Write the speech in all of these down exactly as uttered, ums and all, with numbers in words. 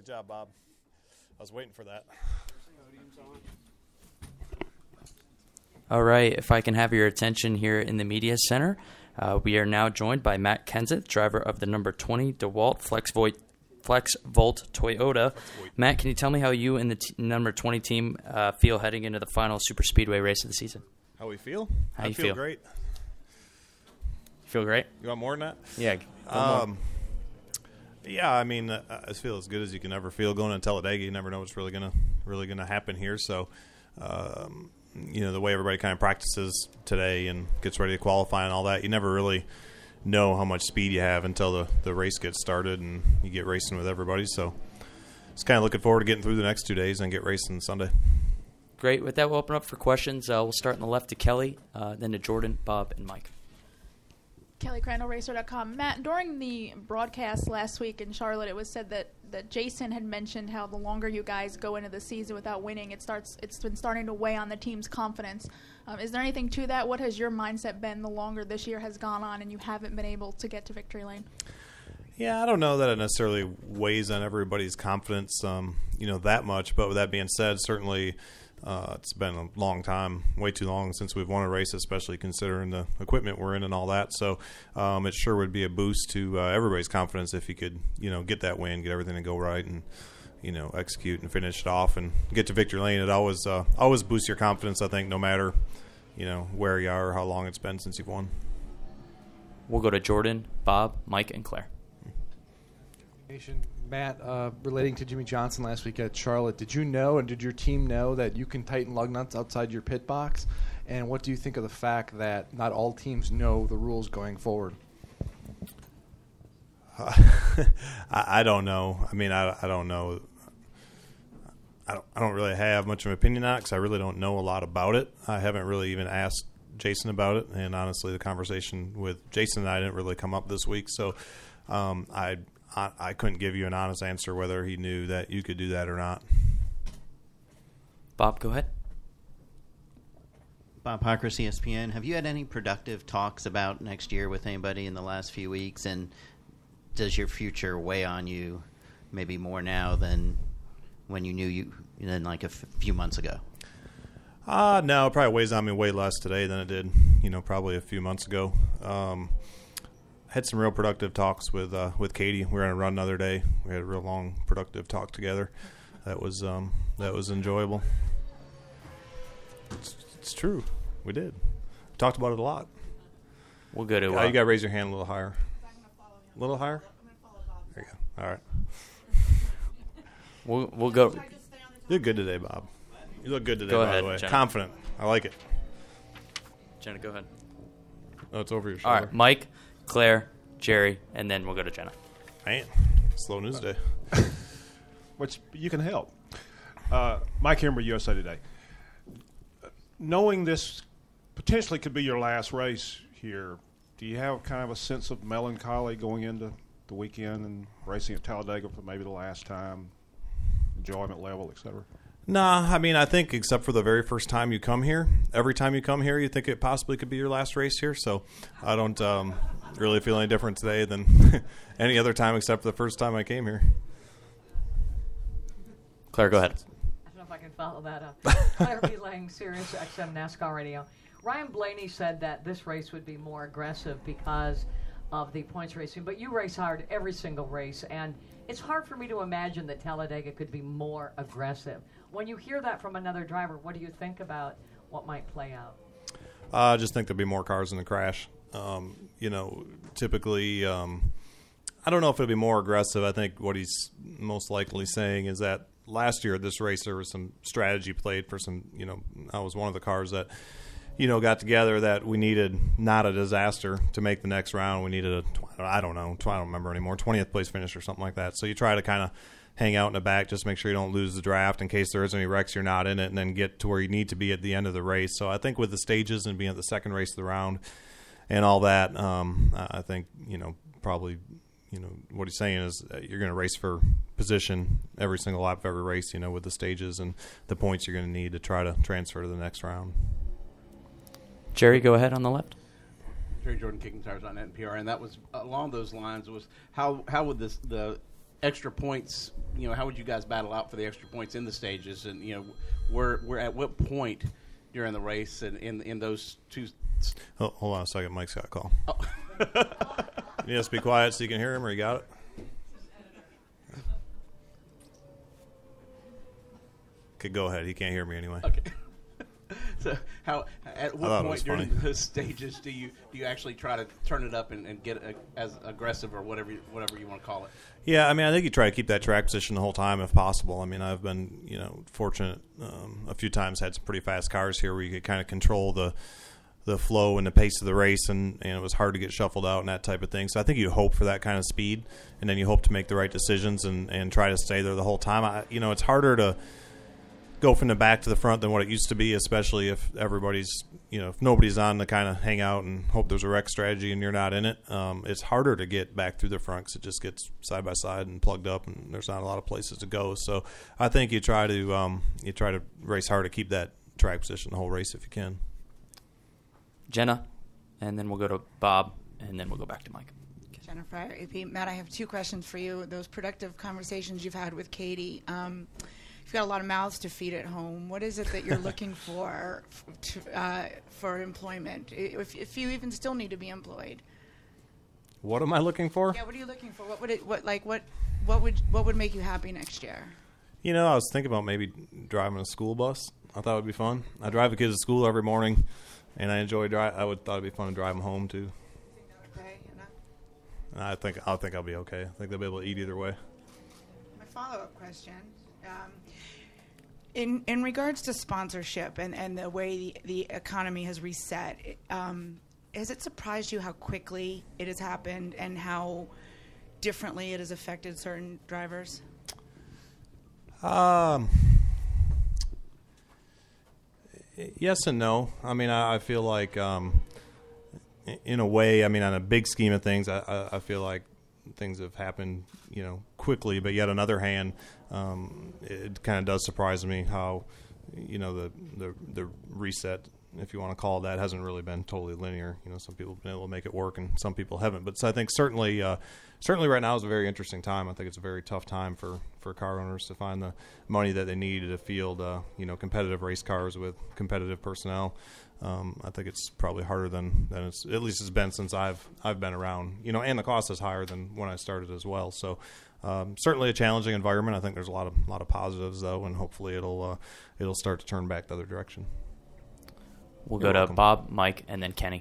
Good job, Bob. I was waiting for that. All right, if I can have your attention here in the media center, uh, we are now joined by Matt Kenseth, driver of the number twenty DeWalt Flex Volt, Flex Volt Toyota. Matt, can you tell me how you and the t- number twenty team uh, feel heading into the final super speedway race of the season? How we feel? How I you feel, feel? great. You feel great? You want more than that? Yeah. Um, yeah, I mean, uh, I feel as good as you can ever feel going to Talladega. You never know what's really gonna really gonna happen here. So, um, you know, the way everybody kind of practices today and gets ready to qualify and all that, you never really know how much speed you have until the, the race gets started and you get racing with everybody. So, just kind of looking forward to getting through the next two days and get racing Sunday. Great. With that, we'll open up for questions. Uh, we'll start on the left to Kelly, uh, then to Jordan, Bob, and Mike. Kelly Crandall Racer dot com. Matt, during the broadcast last week in Charlotte, it was said that, that Jason had mentioned how the longer you guys go into the season without winning, it starts it's been starting to weigh on the team's confidence. Um, is there anything to that? What has your mindset been the longer this year has gone on and you haven't been able to get to victory lane? Yeah, I don't know that it necessarily weighs on everybody's confidence, um, you know, that much. But with that being said, certainly uh, it's been a long time, way too long since we've won a race, especially considering the equipment we're in and all that. So um, it sure would be a boost to uh, everybody's confidence if you could, you know, get that win, get everything to go right, and you know, execute and finish it off and get to victory lane. It always uh, always boosts your confidence, I think, no matter, you know, where you are or how long it's been since you've won. We'll go to Jordan, Bob, Mike, and Claire. Matt, uh, relating to Jimmy Johnson last week at Charlotte, did you know and did your team know that you can tighten lug nuts outside your pit box? And what do you think of the fact that not all teams know the rules going forward? Uh, I, I don't know. I mean, I, I don't know. I don't, I don't really have much of an opinion on it because I really don't know a lot about it. I haven't really even asked Jason about it, and honestly, the conversation with Jason and I didn't really come up this week, so um, I, I I couldn't give you an honest answer whether he knew that you could do that or not. Bob, go ahead. Bob Parkhurst, E S P N. Have you had any productive talks about next year with anybody in the last few weeks, and does your future weigh on you maybe more now than when you knew you than like a f- few months ago? Uh, no, it probably weighs on me way less today than it did, you know, probably a few months ago. Um, had some real productive talks with uh, with Katie. We were on a run another day. We had a real long, productive talk together. That was um, that was enjoyable. It's, it's true. We did. We talked about it a lot. We'll go to. Uh, Uh, you got to raise your hand a little higher. A little higher? There you go. All right. We'll we'll go. You look good today, Bob. You look good today, Go by ahead, the way. Jenna. Confident. I like it. Jenna, go ahead. Oh, it's over your All shoulder. right, Mike, Claire, Jerry, and then we'll go to Jenna. Man, slow news day. Which you can help. Uh, Mike Hemmer, U S A Today. Knowing this potentially could be your last race here, do you have kind of a sense of melancholy going into the weekend and racing at Talladega for maybe the last time, enjoyment level, et cetera? Nah, I mean, I think except for the very first time you come here, every time you come here, you think it possibly could be your last race here. So I don't um, really feel any different today than any other time except for the first time I came here. Claire, go ahead. I don't know if I can follow that up. Claire B. Lang, Sirius X M NASCAR Radio. Ryan Blaney said that this race would be more aggressive because of the points racing, but you race hard every single race, and it's hard for me to imagine that Talladega could be more aggressive. When you hear that from another driver, what do you think about what might play out? Uh, I just think there'll be more cars in the crash. Um, you know, typically, um, I don't know if it'll be more aggressive. I think what he's most likely saying is that last year at this race there was some strategy played for some, you know, I was one of the cars that, you know, got together that we needed not a disaster to make the next round. We needed a, I don't know, I don't remember anymore, twentieth place finish or something like that. So you try to kind of hang out in the back, just make sure you don't lose the draft in case there is any wrecks, you're not in it, and then get to where you need to be at the end of the race. So I think with the stages and being at the second race of the round and all that, um, I think, you know, probably, you know, what he's saying is you're going to race for position every single lap of every race, you know, with the stages and the points you're going to need to try to transfer to the next round. Jerry, go ahead on the left. Jerry Jordan, Kicking Tires on N P R, and that was along those lines. Was how how would this the extra points, you know, how would you guys battle out for the extra points in the stages? And, you know, we're, we're at what point during the race and in, in those two? Oh, hold on a second. Mike's got a call. Oh. You have to be quiet so you can hear him, or you got it? Okay, go ahead. He can't hear me anyway. Okay. So how at what point during funny. those stages do you do you actually try to turn it up and, and get a, as aggressive or whatever you, whatever you want to call it? Yeah, I mean, I think you try to keep that track position the whole time if possible. I mean, I've been, you know, fortunate um, a few times, had some pretty fast cars here where you could kind of control the the flow and the pace of the race, and, and it was hard to get shuffled out and that type of thing. So I think you hope for that kind of speed, and then you hope to make the right decisions and, and try to stay there the whole time. I, you know, it's harder to go from the back to the front than what it used to be, especially if everybody's, you know, if nobody's on to kind of hang out and hope there's a wreck strategy and you're not in it. Um, it's harder to get back through the front because it just gets side by side and plugged up, and there's not a lot of places to go. So I think you try to um, you try to race hard to keep that track position the whole race if you can. Jenna, and then we'll go to Bob, and then we'll go back to Mike. Jennifer, A P. Matt, I have two questions for you. Those productive conversations you've had with Katie. Um, You've got a lot of mouths to feed at home. What is it that you're looking for to, uh, for employment, if, if you even still need to be employed? What am I looking for? Yeah, what are you looking for? What would it? What like what? What would what would make you happy next year? You know, I was thinking about maybe driving a school bus. I thought it would be fun. I drive the kids to school every morning, and I enjoy drive. I would thought it'd be fun to drive them home too. Okay, enough. And I think I think I'll be okay. I think they'll be able to eat either way. My follow-up question. Um, In in regards to sponsorship and, and the way the, the economy has reset, um, has it surprised you how quickly it has happened and how differently it has affected certain drivers? Um, yes and no. I mean, I, I feel like, um, in a way, I mean, on a big scheme of things, I, I, I feel like things have happened, you know, quickly. But yet, on the other hand, um, it kind of does surprise me how, you know, the, the the reset, if you want to call it that, hasn't really been totally linear. You know, some people have been able to make it work, and some people haven't. But so I think certainly, uh, certainly right now is a very interesting time. I think it's a very tough time for, for car owners to find the money that they need to field, uh, you know, competitive race cars with competitive personnel. Um, I think it's probably harder than, than it's at least it's been since I've I've been around. You know, and the cost is higher than when I started as well. So um, certainly a challenging environment. I think there's a lot of lot of positives though, and hopefully it'll uh, it'll start to turn back the other direction. We'll You're go welcome. to Bob, Mike, and then Kenny.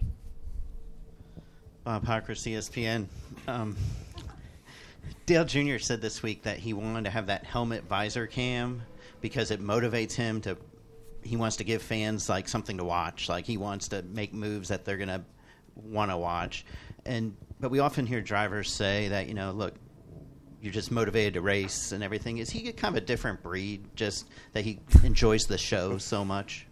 Bob Hocker, C S P N. Um, Dale Junior said this week that he wanted to have that helmet visor cam because it motivates him to. He wants to give fans like something to watch. Like he wants to make moves that they're gonna want to watch. And but we often hear drivers say that, you know, look, you're just motivated to race and everything. Is he kind of a different breed? Just that he enjoys the show so much.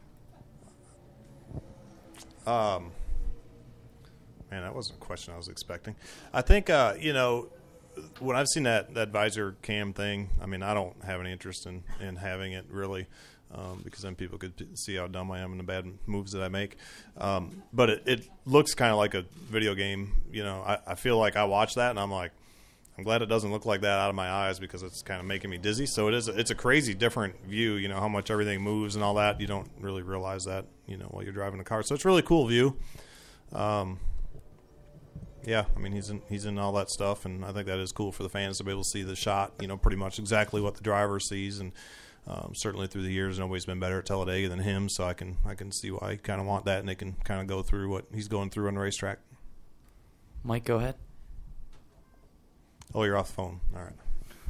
Um, man, that wasn't a question I was expecting. I think, uh, you know, when I've seen that, that visor cam thing, I mean, I don't have any interest in, in having it really, um, because then people could p- see how dumb I am and the bad moves that I make. Um, but it, it looks kind of like a video game. You know, I, I feel like I watch that and I'm like, I'm glad it doesn't look like that out of my eyes because it's kind of making me dizzy. So it is. It's a crazy different view. You know how much everything moves and all that. You don't really realize that, you know, while you're driving a car. So it's a really cool view. Um, yeah, I mean he's in he's in all that stuff, and I think that is cool for the fans to be able to see the shot. You know, pretty much exactly what the driver sees, and um, certainly through the years, nobody's been better at Talladega than him. So I can I can see why you kind of want that, and they can kind of go through what he's going through on the racetrack. Mike, go ahead. Oh, you're off the phone. All right.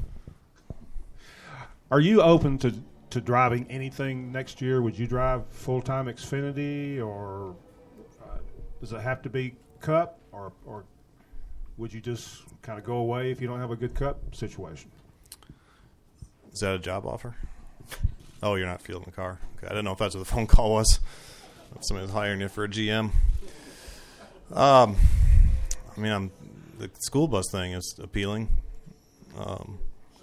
Are you open to, to driving anything next year? Would you drive full-time Xfinity, or uh, does it have to be Cup, or or would you just kind of go away if you don't have a good Cup situation? Is that a job offer? Oh, you're not fielding the car. Okay, I didn't know if that's what the phone call was. If somebody was hiring you for a G M. Um, I mean, I'm the school bus thing is appealing. Um,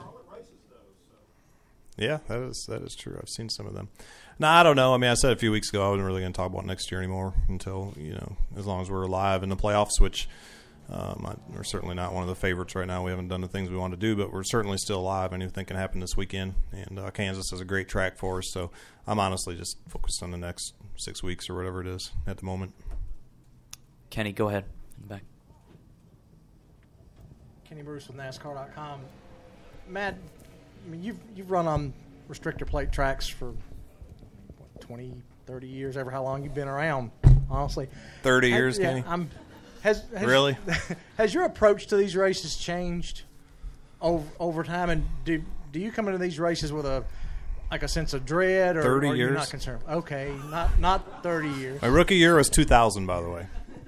yeah, that is that is true. I've seen some of them. No, I don't know. I mean, I said a few weeks ago I wasn't really going to talk about next year anymore until, you know, as long as we're alive in the playoffs, which Um, I, we're certainly not one of the favorites right now. We haven't done the things we want to do, but we're certainly still alive. Anything can happen this weekend, and uh, Kansas is a great track for us. So I'm honestly just focused on the next six weeks or whatever it is at the moment. Kenny, go ahead. In the back. Kenny Bruce with NASCAR dot com. Matt, I mean, you've you've run on restrictor plate tracks for what, twenty, thirty years, ever how long you've been around, honestly. thirty years, Has, yeah, Kenny? I'm, has, has, Really? Has your approach to these races changed over, over time? And do do you come into these races with a like a sense of dread, or, thirty or are you years? not concerned? Okay, not not thirty years. My rookie year was two thousand, by the way.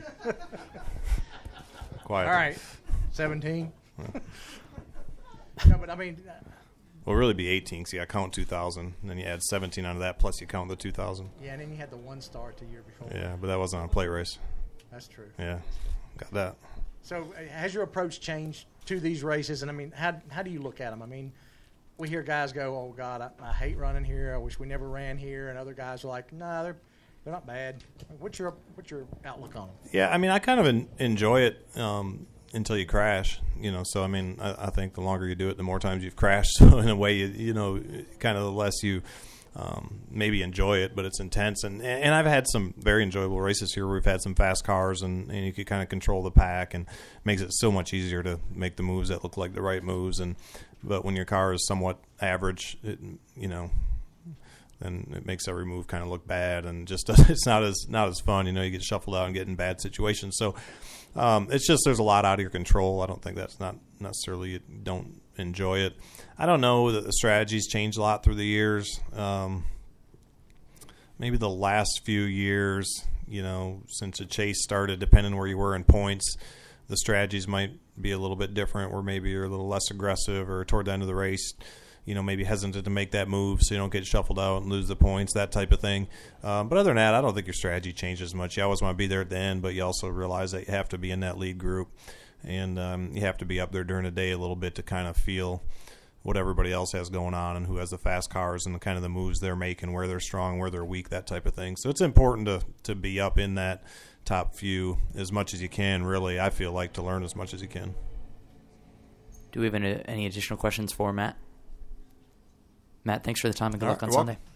Quiet. All right, seventeen. No, but I mean, Well, really be eighteen. See, I count two thousand, and then you add seventeen onto that, plus you count the two thousand. yeah, and then you had the one start the year before. Yeah, but that wasn't on a plate race. That's true. Yeah, got that. So, uh, has your approach changed to these races? And I mean, how how do you look at them? I mean, we hear guys go, "Oh God, I, I hate running here. I wish we never ran here," and other guys are like, "Nah, they're they're not bad." What's your what's your outlook on them? Yeah, I mean, I kind of en- enjoy it um, until you crash. You know, so I mean, I, I think the longer you do it, the more times you've crashed. So in a way, you, you know, kind of the less you um, maybe enjoy it, but it's intense. And and I've had some very enjoyable races here where we've had some fast cars, and, and you could kind of control the pack, and makes it so much easier to make the moves that look like the right moves. And but when your car is somewhat average, it, you know, then it makes every move kind of look bad, and just it's not as not as fun. You know, you get shuffled out and get in bad situations. So um, it's just there's a lot out of your control. I don't think that's not necessarily you don't enjoy it. I don't know that the strategy's changed a lot through the years. Um, maybe the last few years, you know, since the chase started, depending where you were in points, the strategies might be a little bit different, where maybe you're a little less aggressive, or toward the end of the race, you know, maybe hesitant to make that move so you don't get shuffled out and lose the points, that type of thing. Um, but other than that, I don't think your strategy changes much. You always want to be there at the end, but you also realize that you have to be in that lead group, and um, you have to be up there during the day a little bit to kind of feel what everybody else has going on and who has the fast cars and the kind of the moves they're making, where they're strong, where they're weak, that type of thing. So it's important to, to be up in that top few as much as you can, really, I feel like, to learn as much as you can. Do we have any, any additional questions for Matt? Matt, thanks for the time and good All luck right, on you're Sunday. welcome.